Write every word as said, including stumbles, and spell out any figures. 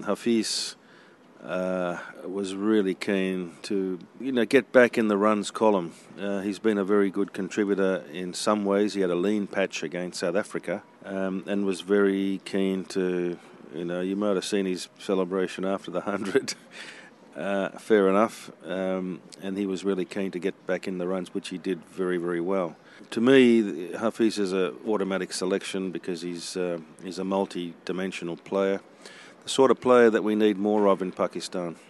Hafiz uh, was really keen to, you know, get back in the runs column. Uh, he's been a very good contributor in some ways. He had a lean patch against South Africa um, and was very keen to, you know, you might have seen his celebration after the hundred. Uh, fair enough, um, and he was really keen to get back in the runs, which he did very, very well. To me, Hafiz is an automatic selection because he's uh, he's a multi-dimensional player, the sort of player that we need more of in Pakistan.